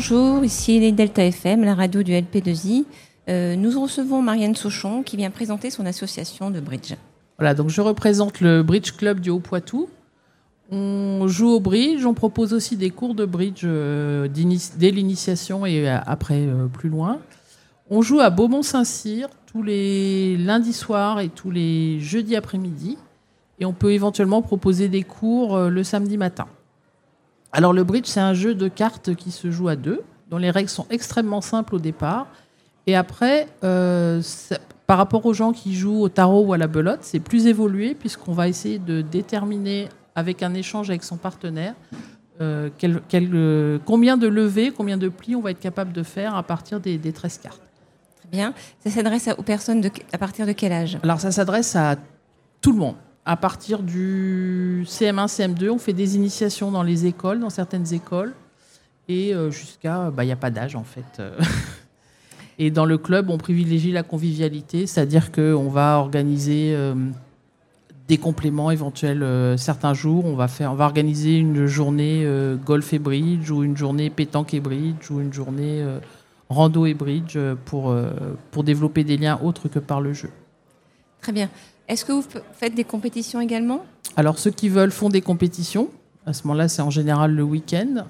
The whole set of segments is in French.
Bonjour, ici les Delta FM, la radio du LP2I. Nous recevons Marianne Sauchon qui vient présenter son association de bridge. Voilà, donc je représente le Bridge Club du Haut-Poitou. On joue au bridge, on propose aussi des cours de bridge dès l'initiation et après plus loin. On joue à Beaumont-Saint-Cyr tous les lundis soirs et tous les jeudis après-midi. Et on peut éventuellement proposer des cours le samedi matin. Alors le bridge, c'est un jeu de cartes qui se joue à deux, dont les règles sont extrêmement simples au départ. Et après, par rapport aux gens qui jouent au tarot ou à la belote, c'est plus évolué puisqu'on va essayer de déterminer avec un échange avec son partenaire combien de levées, combien de plis on va être capable de faire à partir des 13 cartes. Très bien. Ça s'adresse aux personnes à partir de quel âge ? Alors ça s'adresse à tout le monde. À partir du CM1, CM2, on fait des initiations dans les écoles, dans certaines écoles, et jusqu'à... il n'y a pas d'âge, en fait. Et dans le club, on privilégie la convivialité, c'est-à-dire qu'on va organiser des compléments éventuels certains jours. On va organiser une journée golf et bridge, ou une journée pétanque et bridge, ou une journée rando et bridge, pour développer des liens autres que par le jeu. Très bien. Est-ce que vous faites des compétitions également ? Alors, ceux qui veulent font des compétitions. À ce moment-là, c'est en général le week-end.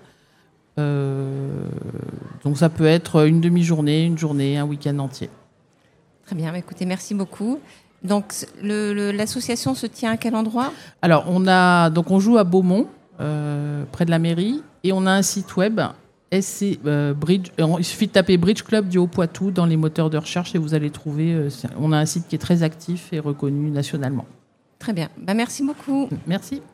Donc, ça peut être une demi-journée, une journée, un week-end entier. Très bien. Écoutez, merci beaucoup. Donc, l'association se tient à quel endroit ? Alors, on joue à Beaumont, près de la mairie, et on a un site web. Bridge, il suffit de taper Bridge Club du Haut-Poitou dans les moteurs de recherche et vous allez trouver. On a un site qui est très actif et reconnu nationalement. Très bien. Merci beaucoup. Merci.